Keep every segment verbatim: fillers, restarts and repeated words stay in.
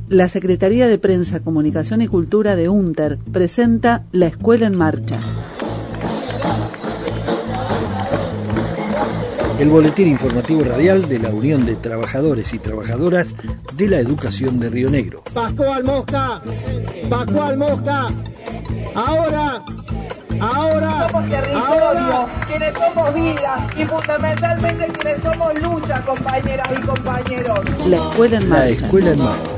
La Secretaría de Prensa, Comunicación y Cultura de UNTER presenta La Escuela en Marcha. El boletín informativo radial de la Unión de Trabajadores y Trabajadoras de la Educación de Río Negro. Pascual Mosca, Pascual Mosca, ahora, ahora, somos territorio, ahora. Quienes somos vida y fundamentalmente quienes somos lucha, compañeras y compañeros. La Escuela en Marcha. La Escuela en Marcha.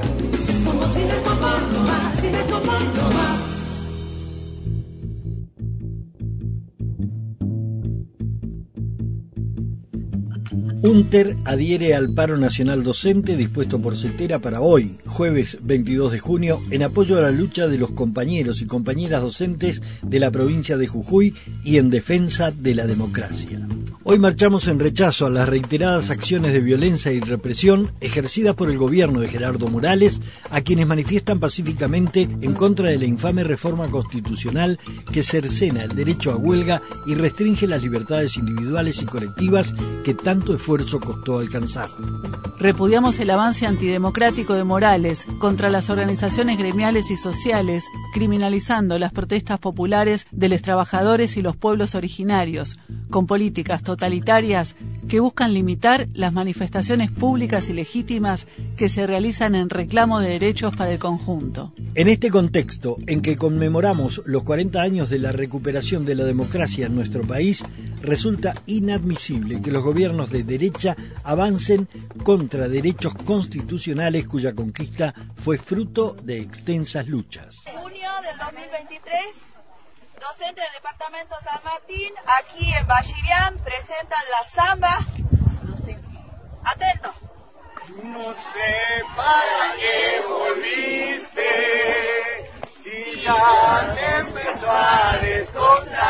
UNTER adhiere al paro nacional docente dispuesto por CETERA para hoy, jueves veintidós de junio, en apoyo a la lucha de los compañeros y compañeras docentes de la provincia de Jujuy y en defensa de la democracia. Hoy marchamos en rechazo a las reiteradas acciones de violencia y represión ejercidas por el gobierno de Gerardo Morales, a quienes manifiestan pacíficamente en contra de la infame reforma constitucional que cercena el derecho a huelga y restringe las libertades individuales y colectivas que tanto esfuerzo costó alcanzar. Repudiamos el avance antidemocrático de Morales contra las organizaciones gremiales y sociales, criminalizando las protestas populares de los trabajadores y los pueblos originarios, con políticas totalitarias que buscan limitar las manifestaciones públicas y legítimas que se realizan en reclamo de derechos para el conjunto. En este contexto, en que conmemoramos los cuarenta años de la recuperación de la democracia en nuestro país, resulta inadmisible que los gobiernos de derecha avancen contra derechos constitucionales cuya conquista fue fruto de extensas luchas. En junio del dos mil veintitrés, docentes del departamento San Martín, aquí en Bachirián, presentan la samba. Atento. No sé para qué volviste, si ya te empezó a descontar.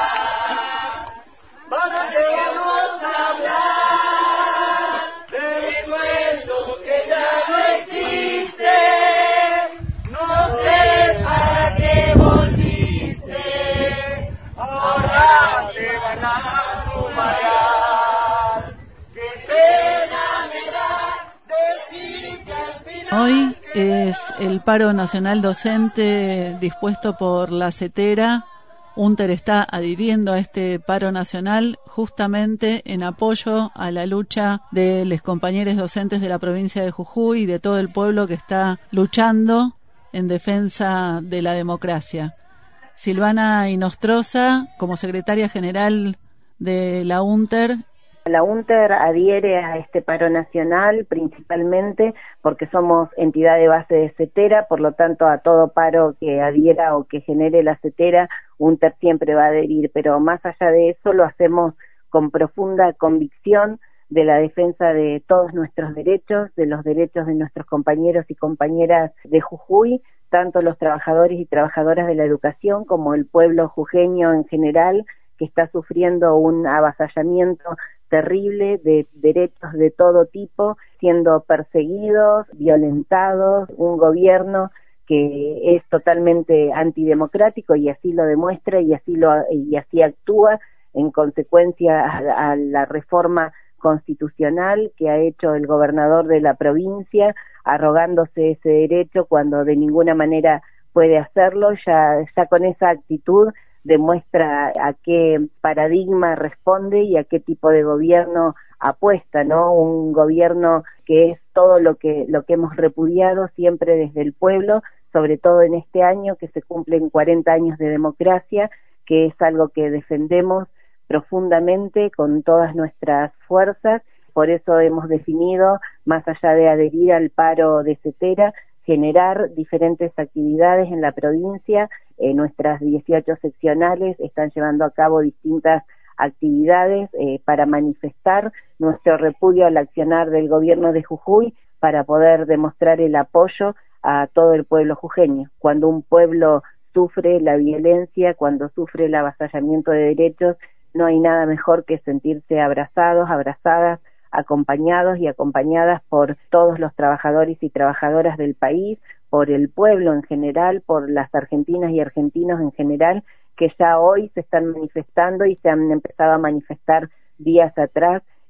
¿Para qué vamos a hablar del sueldo que ya no existe? No sé para qué volviste, ahora te van a sumar. Qué pena me da decir que al final... Hoy es el paro nacional docente dispuesto por la CETERA. UNTER está adhiriendo a este paro nacional justamente en apoyo a la lucha de los compañeros docentes de la provincia de Jujuy y de todo el pueblo que está luchando en defensa de la democracia. Silvana Inostroza, como secretaria general de la UNTER. La UNTER adhiere a este paro nacional principalmente porque somos entidad de base de CETERA, por lo tanto a todo paro que adhiera o que genere la CETERA, UNTER siempre va a adherir, pero más allá de eso lo hacemos con profunda convicción de la defensa de todos nuestros derechos, de los derechos de nuestros compañeros y compañeras de Jujuy, tanto los trabajadores y trabajadoras de la educación como el pueblo jujeño en general, que está sufriendo un avasallamiento terrible de derechos de todo tipo, siendo perseguidos, violentados, un gobierno que es totalmente antidemocrático y así lo demuestra y así lo y así actúa en consecuencia a, a la reforma constitucional que ha hecho el gobernador de la provincia, arrogándose ese derecho cuando de ninguna manera puede hacerlo. Ya, ya con esa actitud demuestra a qué paradigma responde y a qué tipo de gobierno apuesta, ¿no? Un gobierno que es todo lo que lo que hemos repudiado siempre desde el pueblo, sobre todo en este año que se cumplen cuarenta años de democracia, que es algo que defendemos profundamente con todas nuestras fuerzas. Por eso hemos definido, más allá de adherir al paro de CETERA, generar diferentes actividades en la provincia. Eh, nuestras dieciocho seccionales están llevando a cabo distintas actividades eh, para manifestar nuestro repudio al accionar del gobierno de Jujuy, para poder demostrar el apoyo a todo el pueblo jujeño. Cuando un pueblo sufre la violencia, cuando sufre el avasallamiento de derechos, no hay nada mejor que sentirse abrazados, abrazadas, acompañados y acompañadas por todos los trabajadores y trabajadoras del país, por el pueblo en general, por las argentinas y argentinos en general, que ya hoy se están manifestando y se han empezado a manifestar días atrás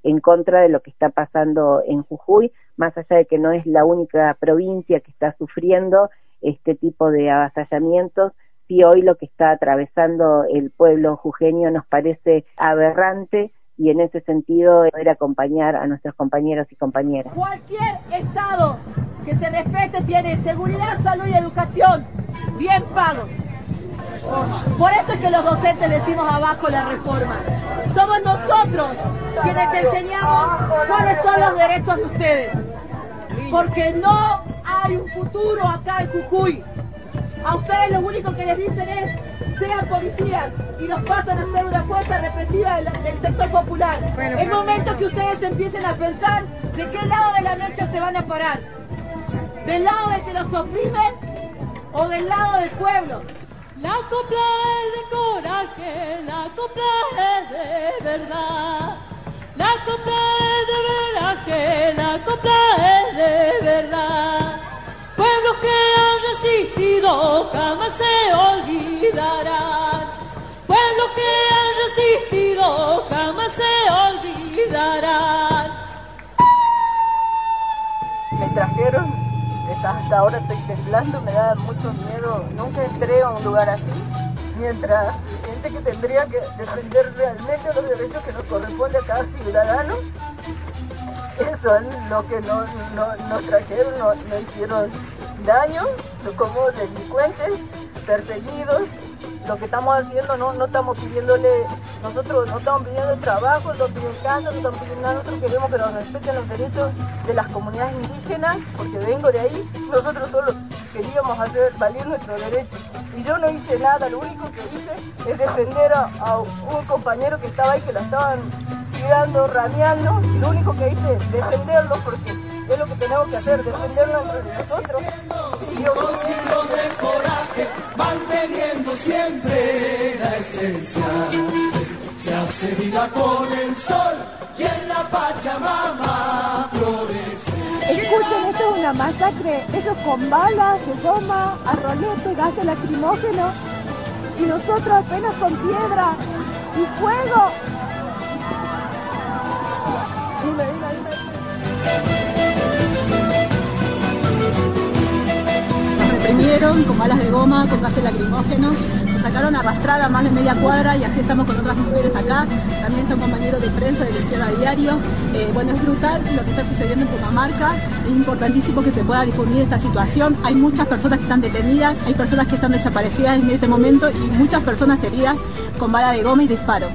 en contra de lo que está pasando en Jujuy, más allá de que no es la única provincia que está sufriendo este tipo de avasallamientos. Sí, hoy lo que está atravesando el pueblo jujeño nos parece aberrante, y en ese sentido poder acompañar a nuestros compañeros y compañeras. Cualquier Estado que se respete tiene seguridad, salud y educación bien pagos. Por eso es que los docentes decimos abajo la reforma. Somos nosotros quienes te enseñamos cuáles son los derechos de ustedes. Porque no hay un futuro acá en Jujuy. A ustedes lo único que les dicen es sean policías y los pasan a ser una fuerza represiva del, del sector popular. Bueno, es momento que ustedes empiecen a pensar de qué lado de la mecha se van a parar. ¿Del lado de que los oprimen o del lado del pueblo? La copla es de coraje, la copla es de verdad. La copla es de veraje, la copla es de verdad. Pueblos que han resistido jamás se olvidarán. Pueblos que han resistido jamás se olvidarán. Me trajeron, hasta ahora estoy temblando, me da mucho miedo. Nunca entré a un lugar así, mientras gente que tendría que defender realmente los derechos que nos corresponde a cada ciudadano. Eso es lo que no, no, nos trajeron, nos, nos hicieron daño, como delincuentes, perseguidos. Lo que estamos haciendo, no, no estamos pidiéndole, nosotros no estamos pidiendo trabajo, no piden casa, no estamos pidiendo nada, nosotros queremos que nos respeten los derechos de las comunidades indígenas, porque vengo de ahí, nosotros solo queríamos hacer valer nuestros derechos. Y yo no hice nada, lo único que hice es defender a, a un compañero que estaba ahí, que la estaban tirando, rameando, y lo único que hice es defenderlo, porque es lo que tenemos que hacer, defendernos entre nosotros. Y yo, siglos de coraje, manteniendo siempre la esencia. Se hace vida con el sol y en la Pachamama florece. Escuchen, esto es una masacre, eso con balas, de goma, arrolete, gases lacrimógenos, y nosotros apenas con piedra y fuego. Dime, dime, dime. Nos reprimieron con balas de goma, con gases lacrimógenos, nos sacaron arrastrada más de media cuadra y así estamos con otras mujeres acá. También está un compañero de prensa de la Izquierda Diario. Eh, bueno, es brutal lo que está sucediendo en Pucamarca. Es importantísimo que se pueda difundir esta situación. Hay muchas personas que están detenidas, hay personas que están desaparecidas en este momento y muchas personas heridas con bala de goma y disparos.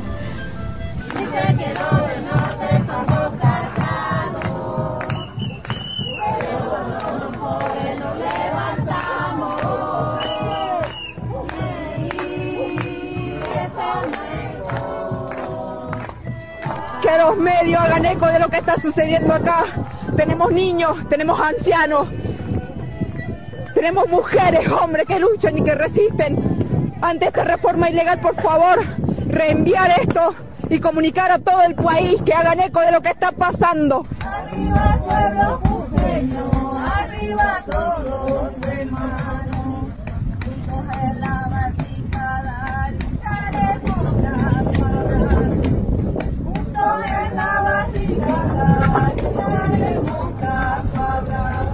Que los medios hagan eco de lo que está sucediendo acá. Tenemos niños, tenemos ancianos, tenemos mujeres, hombres que luchan y que resisten ante esta reforma ilegal. Por favor, reenviar esto y comunicar a todo el país que hagan eco de lo que está pasando. Arriba el pueblo jujeño, arriba todos hermanos, juntos en la barricada lucharemos brazo a brazo, juntos en la barricada lucharemos brazo a brazo.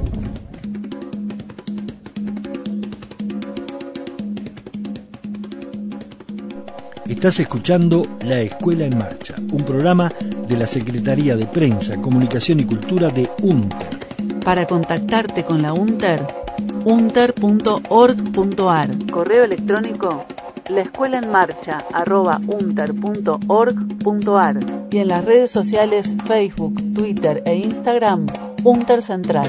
Estás escuchando La Escuela en Marcha, un programa de la Secretaría de Prensa, Comunicación y Cultura de UNTER. Para contactarte con la UNTER, unter punto org punto ar. Correo electrónico laescuelaenmarcha arroba unter punto org punto ar. Y en las redes sociales Facebook, Twitter e Instagram, UNTER Central.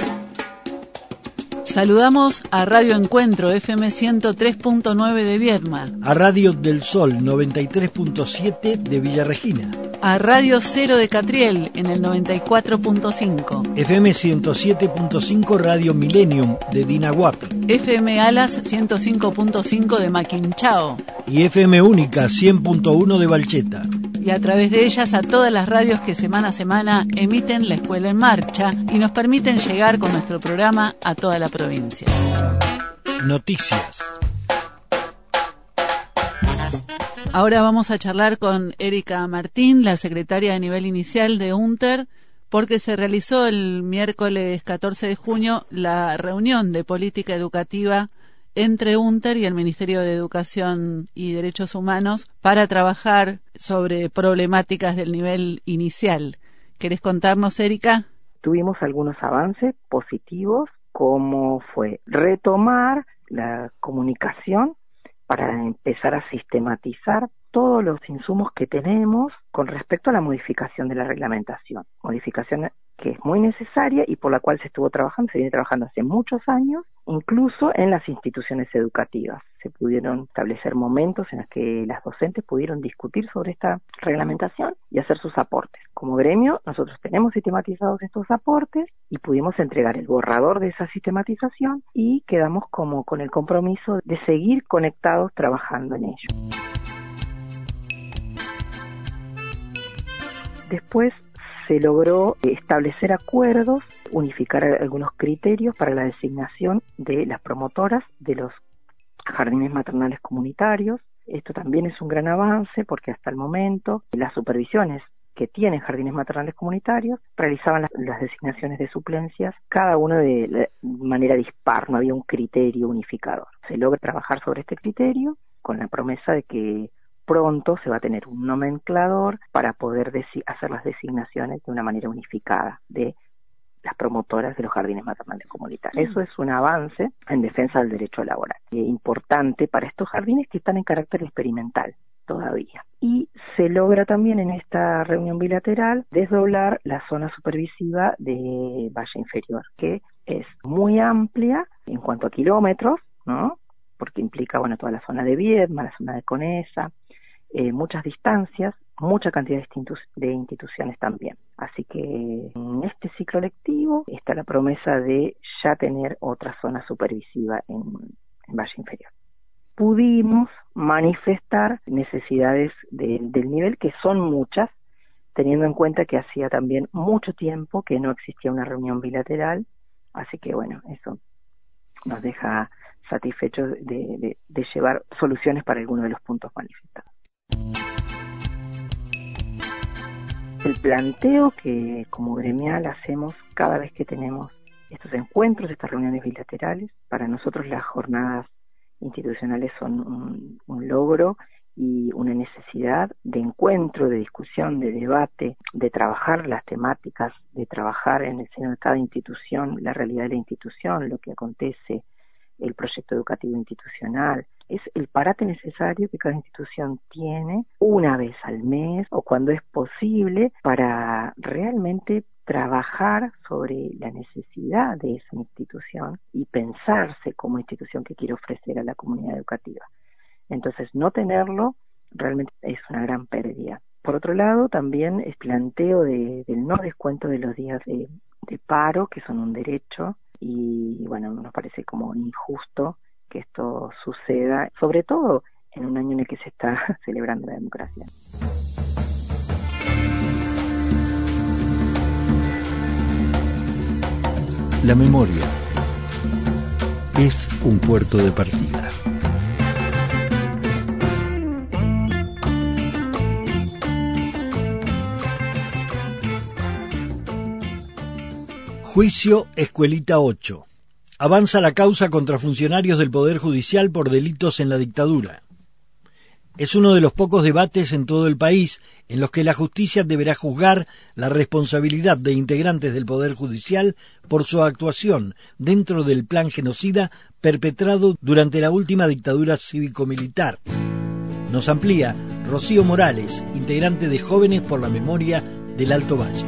Saludamos a Radio Encuentro F M ciento tres punto nueve de Viedma, a Radio del Sol noventa y tres punto siete de Villa Regina, a Radio Cero de Catriel en el noventa y cuatro punto cinco, F M ciento siete punto cinco Radio Millennium de Dinahuapi, F M Alas ciento cinco punto cinco de Maquinchao y F M Única cien punto uno de Valcheta. Y a través de ellas a todas las radios que semana a semana emiten La Escuela en Marcha y nos permiten llegar con nuestro programa a toda la provincia. Noticias. Ahora vamos a charlar con Erika Martín, la secretaria de nivel inicial de UNTER, porque se realizó el miércoles catorce de junio la reunión de política educativa entre UNTER y el Ministerio de Educación y Derechos Humanos para trabajar sobre problemáticas del nivel inicial. ¿Querés contarnos, Erika? Tuvimos algunos avances positivos, como fue retomar la comunicación para empezar a sistematizar todos los insumos que tenemos con respecto a la modificación de la reglamentación. Modificación que es muy necesaria y por la cual se estuvo trabajando, se viene trabajando hace muchos años, incluso en las instituciones educativas. Se pudieron establecer momentos en los que las docentes pudieron discutir sobre esta reglamentación y hacer sus aportes. Como gremio, nosotros tenemos sistematizados estos aportes y pudimos entregar el borrador de esa sistematización y quedamos como con el compromiso de seguir conectados trabajando en ello. Después se logró establecer acuerdos, unificar algunos criterios para la designación de las promotoras de los jardines maternales comunitarios. Esto también es un gran avance porque hasta el momento las supervisiones que tienen jardines maternales comunitarios realizaban las, las designaciones de suplencias, cada uno de, de manera dispar, no había un criterio unificador. Se logra trabajar sobre este criterio con la promesa de que pronto se va a tener un nomenclador para poder desi- hacer las designaciones de una manera unificada de las promotoras de los jardines maternales comunitarios. Eso es un avance en defensa del derecho laboral, eh, importante para estos jardines que están en carácter experimental todavía. Y se logra también en esta reunión bilateral desdoblar la zona supervisiva de Valle Inferior, que es muy amplia en cuanto a kilómetros, ¿no? Porque implica, bueno, toda la zona de Viedma, la zona de Conesa, eh, muchas distancias, mucha cantidad de, institu- de instituciones también. Así que en este ciclo lectivo está la promesa de ya tener otra zona supervisiva en, en Valle Inferior. Pudimos manifestar necesidades de, del nivel, que son muchas, teniendo en cuenta que hacía también mucho tiempo que no existía una reunión bilateral, así que bueno, eso nos deja satisfechos de, de, de llevar soluciones para algunos de los puntos manifestados. El planteo que como gremial hacemos cada vez que tenemos estos encuentros, estas reuniones bilaterales, para nosotros las jornadas institucionales son un, un logro y una necesidad de encuentro, de discusión, de debate, de trabajar las temáticas, de trabajar en el seno de cada institución, la realidad de la institución, lo que acontece, el proyecto educativo institucional. Es el parate necesario que cada institución tiene una vez al mes o cuando es posible para realmente trabajar sobre la necesidad de esa institución y pensarse como institución que quiere ofrecer a la comunidad educativa. Entonces, no tenerlo realmente es una gran pérdida. Por otro lado, también el planteo de, del no descuento de los días de, de paro, que son un derecho, y bueno, nos parece como injusto que esto suceda, sobre todo en un año en el que se está celebrando la democracia. La memoria es un puerto de partida. Juicio Escuelita ocho. Avanza la causa contra funcionarios del Poder Judicial por delitos en la dictadura. Es uno de los pocos debates en todo el país en los que la justicia deberá juzgar la responsabilidad de integrantes del Poder Judicial por su actuación dentro del plan genocida perpetrado durante la última dictadura cívico-militar. Nos amplía Rocío Morales, integrante de Jóvenes por la Memoria del Alto Valle.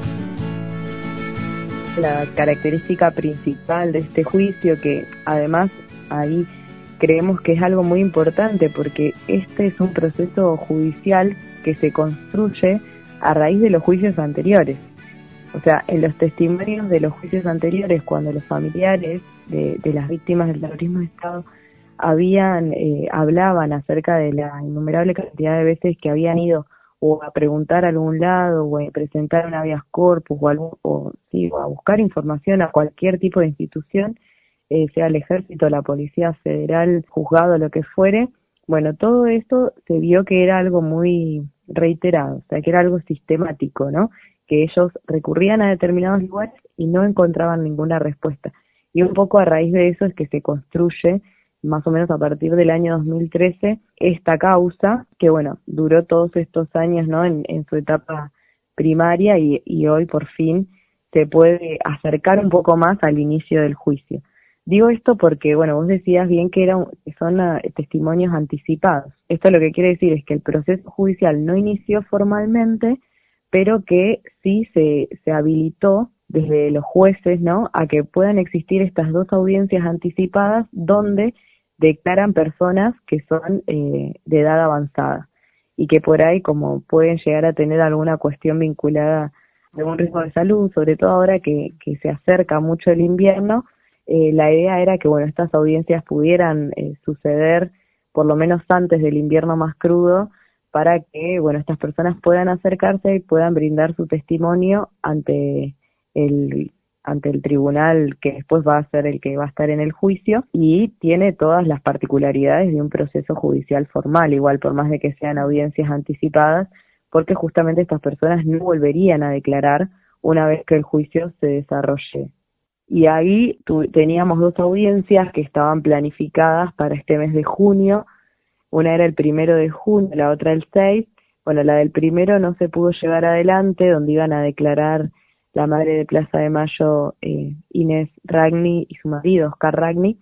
La característica principal de este juicio, que además ahí creemos que es algo muy importante, porque este es un proceso judicial que se construye a raíz de los juicios anteriores. O sea, en los testimonios de los juicios anteriores, cuando los familiares de, de las víctimas del terrorismo de Estado habían eh, hablaban acerca de la innumerable cantidad de veces que habían ido o a preguntar a algún lado, o a presentar un habeas corpus, o, algún, o, sí, o a buscar información a cualquier tipo de institución, eh, sea el ejército, la policía federal, juzgado, lo que fuere, Bueno, todo esto se vio que era algo muy reiterado, o sea, que era algo sistemático, ¿no? Que ellos recurrían a determinados lugares y no encontraban ninguna respuesta. Y un poco a raíz de eso es que se construye, más o menos a partir del año dos mil trece, esta causa, que bueno, duró todos estos años, ¿no? En, en su etapa primaria y, y hoy por fin se puede acercar un poco más al inicio del juicio. Digo esto porque, bueno, vos decías bien que eran, son uh, testimonios anticipados. Esto lo que quiere decir es que el proceso judicial no inició formalmente, pero que sí se, se habilitó desde los jueces, ¿no?, a que puedan existir estas dos audiencias anticipadas donde declaran personas que son eh, de edad avanzada y que por ahí, como pueden llegar a tener alguna cuestión vinculada a algún riesgo de salud, sobre todo ahora que, que se acerca mucho el invierno, eh, la idea era que, bueno, estas audiencias pudieran eh, suceder por lo menos antes del invierno más crudo, para que, bueno, estas personas puedan acercarse y puedan brindar su testimonio ante el ante el tribunal que después va a ser el que va a estar en el juicio, y tiene todas las particularidades de un proceso judicial formal, igual por más de que sean audiencias anticipadas, porque justamente estas personas no volverían a declarar una vez que el juicio se desarrolle. Y ahí tu, teníamos dos audiencias que estaban planificadas para este mes de junio. Una era el primero de junio, la otra el seis. Bueno, la del primero no se pudo llevar adelante, donde iban a declarar la madre de Plaza de Mayo, eh, Inés Ragni, y su marido, Oscar Ragni.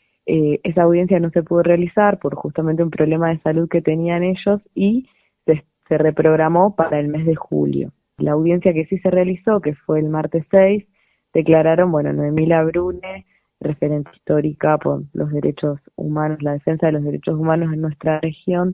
Eh, esa audiencia no se pudo realizar por justamente un problema de salud que tenían ellos y se, se reprogramó para el mes de julio. La audiencia que sí se realizó, que fue el martes seis, declararon, bueno, Noemí Labrune, referente histórica por los derechos humanos, la defensa de los derechos humanos en nuestra región,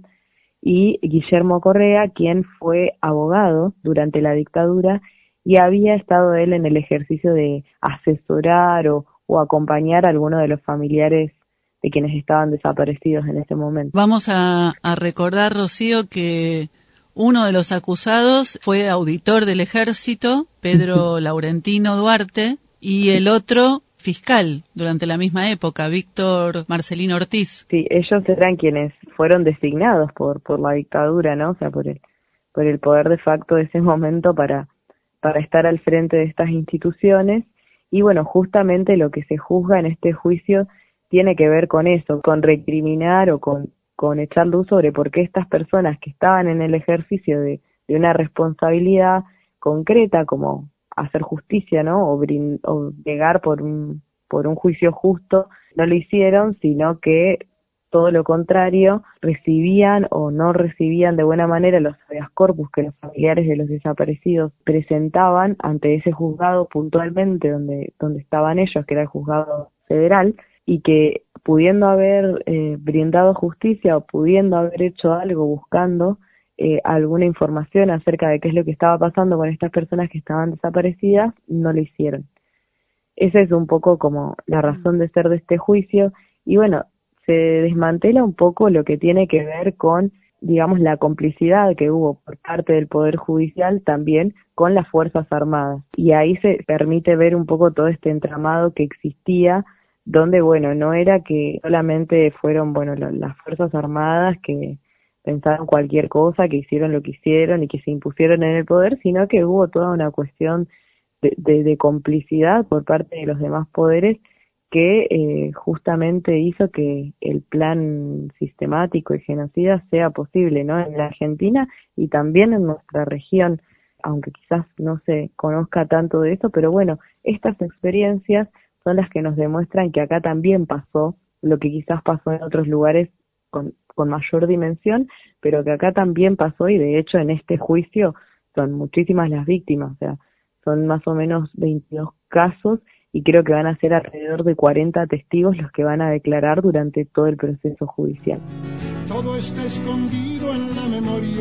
y Guillermo Correa, quien fue abogado durante la dictadura y había estado él en el ejercicio de asesorar o, o acompañar a algunos de los familiares de quienes estaban desaparecidos en ese momento. Vamos a, a recordar, Rocío, que uno de los acusados fue auditor del ejército, Pedro Laurentino Duarte, y el otro fiscal durante la misma época, Víctor Marcelino Ortiz. Sí, ellos eran quienes fueron designados por por la dictadura, ¿no? O sea, por el por el poder de facto de ese momento para para estar al frente de estas instituciones. Y bueno, justamente lo que se juzga en este juicio tiene que ver con eso, con recriminar o con, con echar luz sobre por qué estas personas que estaban en el ejercicio de, de una responsabilidad concreta, como hacer justicia, ¿no?, o, brin, o llegar por un, por un juicio justo, no lo hicieron, sino que todo lo contrario, recibían o no recibían de buena manera los habeas corpus que los familiares de los desaparecidos presentaban ante ese juzgado puntualmente donde, donde estaban ellos, que era el juzgado federal, y que pudiendo haber eh, brindado justicia o pudiendo haber hecho algo buscando eh, alguna información acerca de qué es lo que estaba pasando con estas personas que estaban desaparecidas, no lo hicieron. Esa es un poco como la razón de ser de este juicio. Y bueno, se desmantela un poco lo que tiene que ver con, digamos, la complicidad que hubo por parte del Poder Judicial también con las Fuerzas Armadas. Y ahí se permite ver un poco todo este entramado que existía, donde, bueno, no era que solamente fueron, bueno, las Fuerzas Armadas que pensaron cualquier cosa, que hicieron lo que hicieron y que se impusieron en el poder, sino que hubo toda una cuestión de, de, de complicidad por parte de los demás poderes que eh, justamente hizo que el plan sistemático y genocida sea posible, ¿no?, en la Argentina y también en nuestra región, aunque quizás no se conozca tanto de eso, pero bueno, estas experiencias son las que nos demuestran que acá también pasó lo que quizás pasó en otros lugares con, con mayor dimensión, pero que acá también pasó, y de hecho en este juicio son muchísimas las víctimas, o sea, son más o menos veintidós casos, y creo que van a ser alrededor de cuarenta testigos los que van a declarar durante todo el proceso judicial. Todo está escondido en la memoria,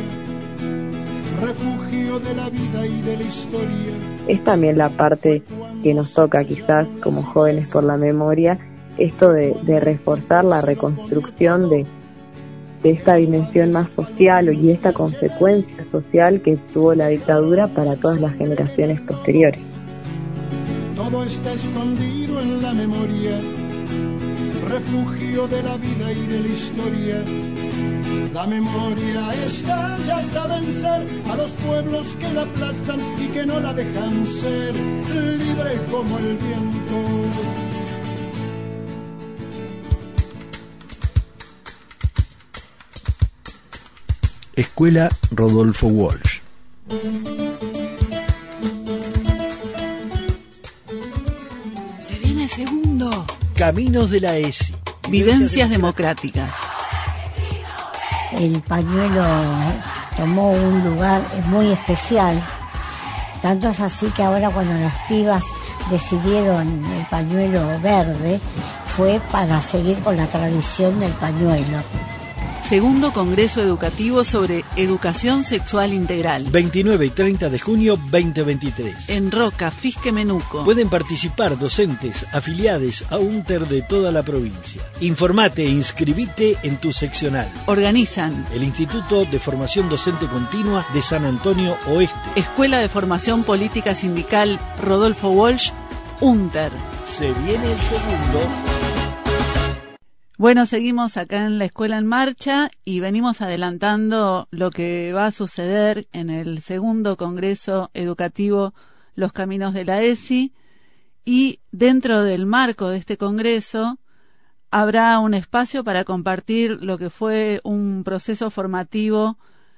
refugio de la vida y de la historia. Es también la parte que nos toca quizás como jóvenes por la memoria, esto de, de reforzar la reconstrucción de, de esta dimensión más social y esta consecuencia social que tuvo la dictadura para todas las generaciones posteriores. Todo está escondido en la memoria, refugio de la vida y de la historia. La memoria está ya hasta vencer a los pueblos que la aplastan y que no la dejan ser libre como el viento. Escuela Rodolfo Walsh. Se viene el segundo. Caminos de la ESI. Vivencias democráticas. El pañuelo tomó un lugar muy especial. Tanto es así que ahora cuando las pibas decidieron el pañuelo verde, fue para seguir con la tradición del pañuelo. Segundo Congreso Educativo sobre Educación Sexual Integral. veintinueve y treinta de junio veinte veintitrés. En Roca, Fisque Menuco. Pueden participar docentes afiliados a UNTER de toda la provincia. Informate e inscribite en tu seccional. Organizan el Instituto de Formación Docente Continua de San Antonio Oeste. Escuela de Formación Política Sindical Rodolfo Walsh, UNTER. Se viene el segundo. Bueno, seguimos acá en la Escuela en Marcha y venimos adelantando lo que va a suceder en el segundo Congreso Educativo Los Caminos de la ESI, y dentro del marco de este Congreso habrá un espacio para compartir lo que fue un proceso formativo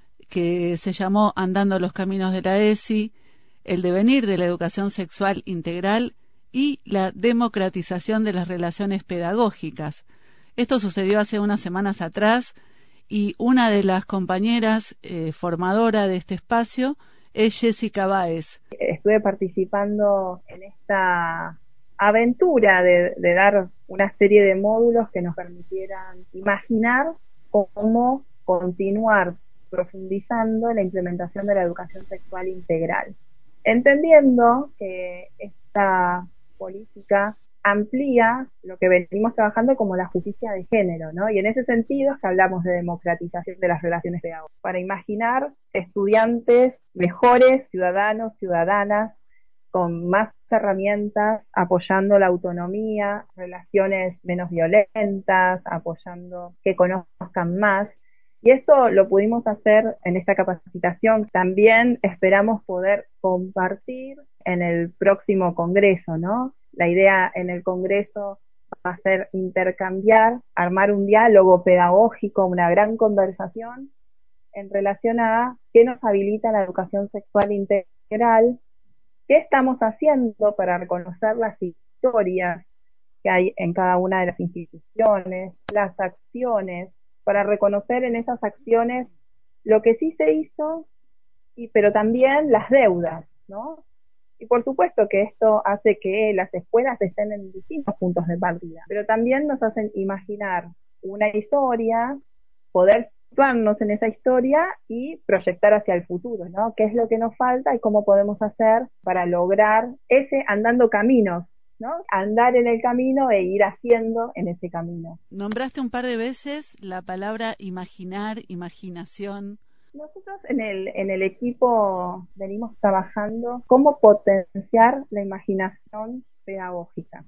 que se llamó Andando los Caminos de la ESI, el devenir de la educación sexual integral y la democratización de las relaciones pedagógicas. Esto sucedió hace unas semanas atrás y una de las compañeras eh, formadora de este espacio es Jessica Báez. Estuve participando en esta aventura de, de dar una serie de módulos que nos permitieran imaginar cómo continuar profundizando en la implementación de la educación sexual integral, entendiendo que esta política amplía lo que venimos trabajando como la justicia de género, ¿no? Y en ese sentido es que hablamos de democratización de las relaciones pedagógicas, para imaginar estudiantes mejores, ciudadanos, ciudadanas, con más herramientas, apoyando la autonomía, relaciones menos violentas, apoyando que conozcan más. Y esto lo pudimos hacer en esta capacitación. También esperamos poder compartir en el próximo congreso, ¿no? La idea en el Congreso va a ser intercambiar, armar un diálogo pedagógico, una gran conversación en relación a qué nos habilita la educación sexual integral, qué estamos haciendo para reconocer las historias que hay en cada una de las instituciones, las acciones, para reconocer en esas acciones lo que sí se hizo, y pero también las deudas, ¿no? Y por supuesto que esto hace que las escuelas estén en distintos puntos de partida, pero también nos hacen imaginar una historia, poder situarnos en esa historia y proyectar hacia el futuro, ¿no? ¿Qué es lo que nos falta y cómo podemos hacer para lograr ese andando caminos, ¿no? Andar en el camino e ir haciendo en ese camino. Nombraste un par de veces la palabra imaginar, imaginación. Nosotros en el, en el equipo venimos trabajando cómo potenciar la imaginación pedagógica.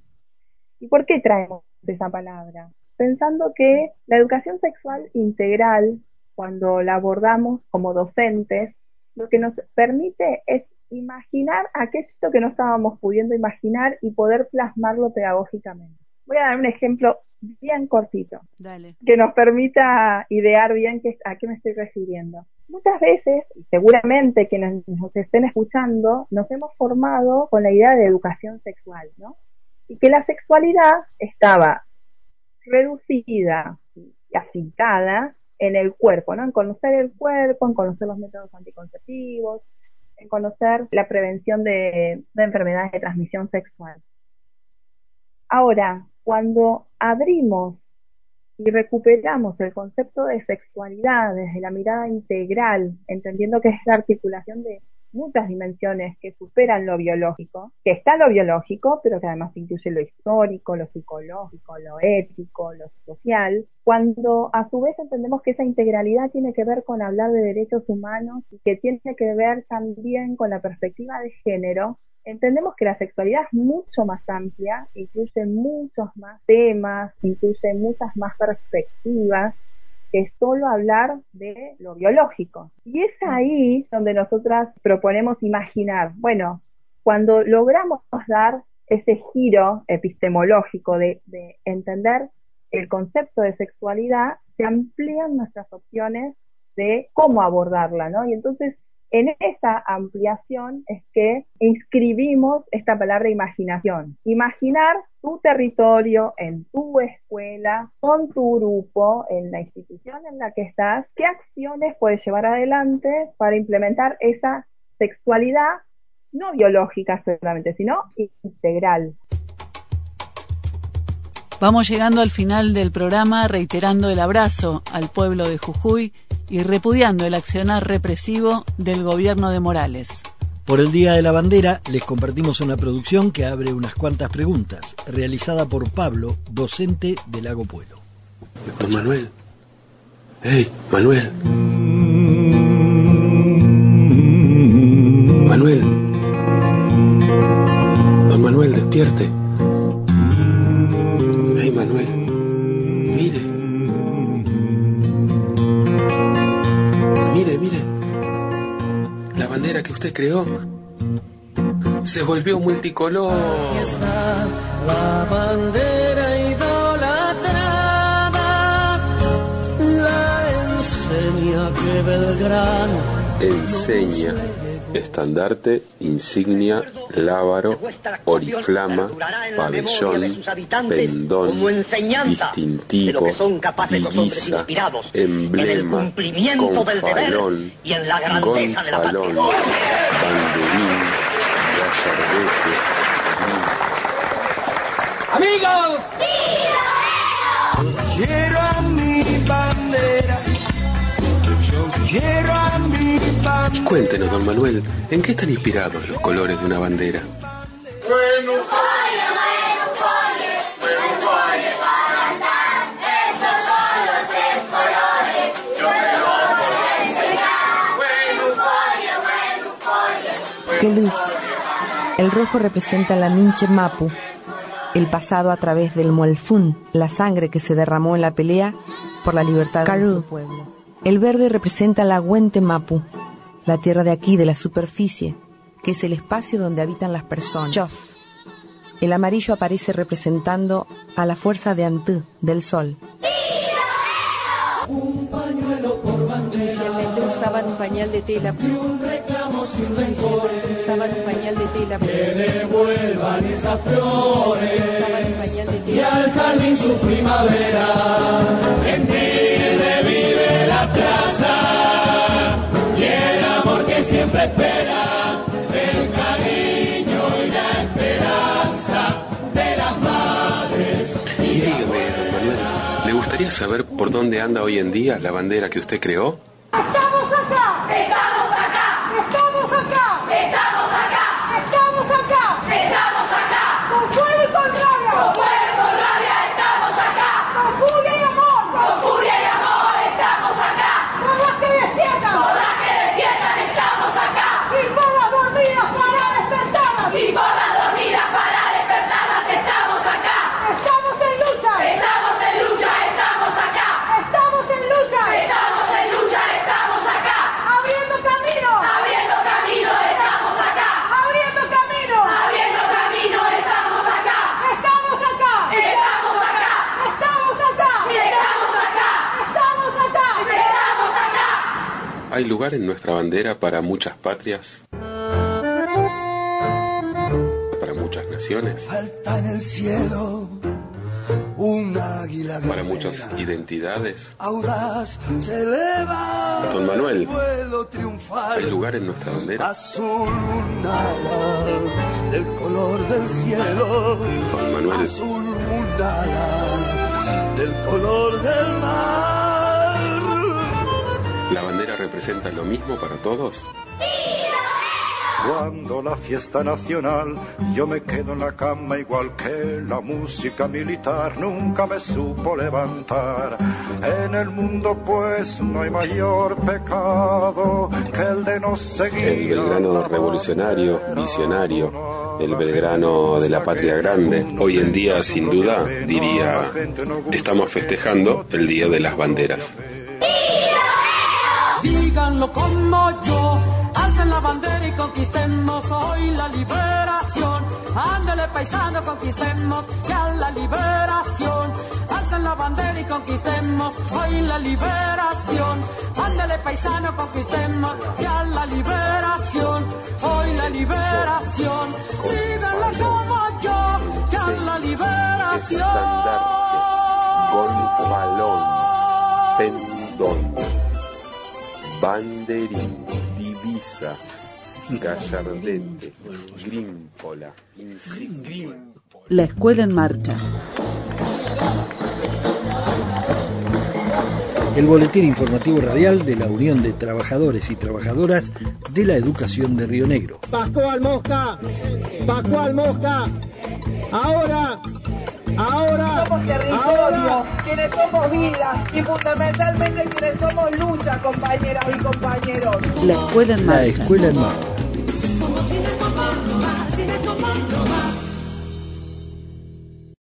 ¿Y por qué traemos esa palabra? Pensando que la educación sexual integral, cuando la abordamos como docentes, lo que nos permite es imaginar aquello que no estábamos pudiendo imaginar y poder plasmarlo pedagógicamente. Voy a dar un ejemplo bien cortito. Dale. Que nos permita idear bien qué, a qué me estoy refiriendo. Muchas veces, y seguramente que nos, nos estén escuchando, nos hemos formado con la idea de educación sexual, ¿no? Y que la sexualidad estaba reducida y afincada en el cuerpo, ¿no? En conocer el cuerpo, en conocer los métodos anticonceptivos, en conocer la prevención de, de enfermedades de transmisión sexual. Ahora, cuando abrimos y recuperamos el concepto de sexualidad desde la mirada integral, entendiendo que es la articulación de muchas dimensiones que superan lo biológico, que está lo biológico, pero que además incluye lo histórico, lo psicológico, lo ético, lo social, cuando a su vez entendemos que esa integralidad tiene que ver con hablar de derechos humanos y que tiene que ver también con la perspectiva de género, entendemos que la sexualidad es mucho más amplia, incluye muchos más temas, incluye muchas más perspectivas que solo hablar de lo biológico. Y es ahí donde nosotras proponemos imaginar, bueno, cuando logramos dar ese giro epistemológico de, de entender el concepto de sexualidad, se amplían nuestras opciones de cómo abordarla, ¿no? Y entonces, en esa ampliación es que inscribimos esta palabra imaginación. Imaginar tu territorio, en tu escuela, con tu grupo, en la institución en la que estás, qué acciones puedes llevar adelante para implementar esa sexualidad no biológica solamente, sino integral. Vamos llegando al final del programa reiterando el abrazo al pueblo de Jujuy y repudiando el accionar represivo del gobierno de Morales. Por el Día de la Bandera les compartimos una producción que abre unas cuantas preguntas, realizada por Pablo, docente de Lago Puelo. Don Manuel. ¡Hey, Manuel! Manuel. Don Manuel, despierte. ¡Hey, Manuel! Mire. Mire, mire. La bandera que usted creó se volvió multicolor. Aquí está la bandera idolatrada, la enseña que Belgrano enseña, estandarte, insignia, lábaro, oriflama, pabellón, pendón, distintivo, divisa, emblema, gonfalón, gonfalón, banderín, gallardete. ¡Amigos! ¡Sí! Quiero a mi bandera. Yo quiero a mi bandera. Cuéntenos, don Manuel, ¿en qué están inspirados los colores de una bandera? Bueno, oye, bueno, oye, bueno, oye, para andar. Estos son los tres colores. Yo te los voy a enseñar. Bueno, oye, bueno, oye. Qué luz. El rojo representa la Minche Mapu, el pasado a través del Muelfún, la sangre que se derramó en la pelea por la libertad de nuestro pueblo. El verde representa la Huente Mapu, la tierra de aquí, de la superficie, que es el espacio donde habitan las personas. Chos. El amarillo aparece representando a la fuerza de Antú, del sol. Un pañuelo por bandera. Inicialmente usaban un pañal de tela. Y un reclamo sin Inicialmente usaban un pañal de tela. Que devuelvan esas flores. Usaban un pañal de tela. Y al jardín su primavera. En Tigre vive la plaza. Y el amor que siempre espera. El cariño y la esperanza de las madres. Y dígame, don Manuel, ¿le gustaría saber por dónde anda hoy en día la bandera que usted creó? ¡Estamos acá! ¡Estamos acá! ¡Estamos acá! ¡Estamos acá! ¡Estamos acá! ¡Estamos acá! ¡Con fuego y con rabia! ¡Con fuego y con rabia! ¡Estamos acá! ¡Con furia y amor! ¡Con furia y amor! ¡Estamos acá! ¡Con las que despiertan! ¡Con las que despiertan! ¡Estamos acá! ¡Y por las dormidas para despertarlas! ¡Y por las dormidas para despertarlas! ¡Estamos acá! ¡Estamos en lucha! ¡Estamos en lucha! ¡Estamos acá! ¡Estamos en lucha! ¡Estamos en lucha! ¡Estamos acá! ¡Abriendo camino! ¡Abriendo camino! ¡Estamos acá! ¡Abriendo camino! ¡Abriendo camino! ¡Estamos acá! ¡Estamos acá! ¡Estamos acá! ¡Estamos acá! ¡Estamos acá! ¡Estamos acá! ¡Estamos acá! ¿Hay lugar en nuestra bandera para muchas patrias? ¿Para muchas naciones? Alta en el cielo, un águila ¿Para muchas identidades? audaz se eleva. Don Manuel, vuelo triunfal. ¿hay lugar en nuestra bandera? Azul lunala del color del cielo. Don Manuel, Azul lunala del color del mar. ¿la bandera representa lo mismo para todos? Cuando la fiesta nacional, yo me quedo en la cama igual que la música militar nunca me supo levantar. En el mundo pues no hay mayor pecado que el de no seguir. El Belgrano revolucionario, visionario, el Belgrano de la patria grande. Hoy en día, sin duda, diría, estamos festejando el Día de las Banderas. Díganlo como yo, alcen la bandera y conquistemos hoy la liberación. Ándale paisano, conquistemos ya la liberación. Alcen la bandera y conquistemos hoy la liberación. Ándale paisano, conquistemos ya la liberación. Hoy la liberación. Díganlo como yo, ya la liberación. Estandarte, gol, balón, pendón, banderín, divisa, gallardete, grímpola, insignia. La escuela en marcha. El boletín informativo radial de la Unión de Trabajadores y Trabajadoras de la Educación de Río Negro. Pascual Mosca, Pascual Mosca, ahora, ahora, somos territorio, ahora. Quienes somos vida y fundamentalmente quienes somos lucha, compañeras y compañeros. La escuela en marcha. La escuela en marcha.